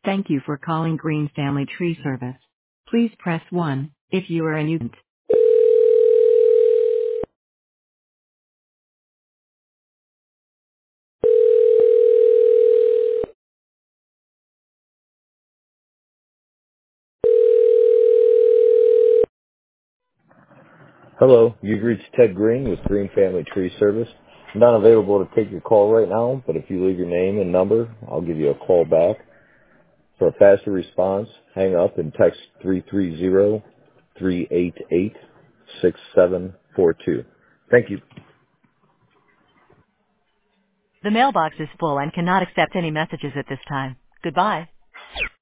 Thank you for calling Green Family Tree Service. Please press 1 if you are a new. Hello, you've reached Ted Green with Green Family Tree Service. I'm not available to take your call right now, but if you leave your name and number, I'll give you a call back. For a faster response, hang up and text 330-388-6742. Thank you. The mailbox is full and cannot accept any messages at this time. Goodbye.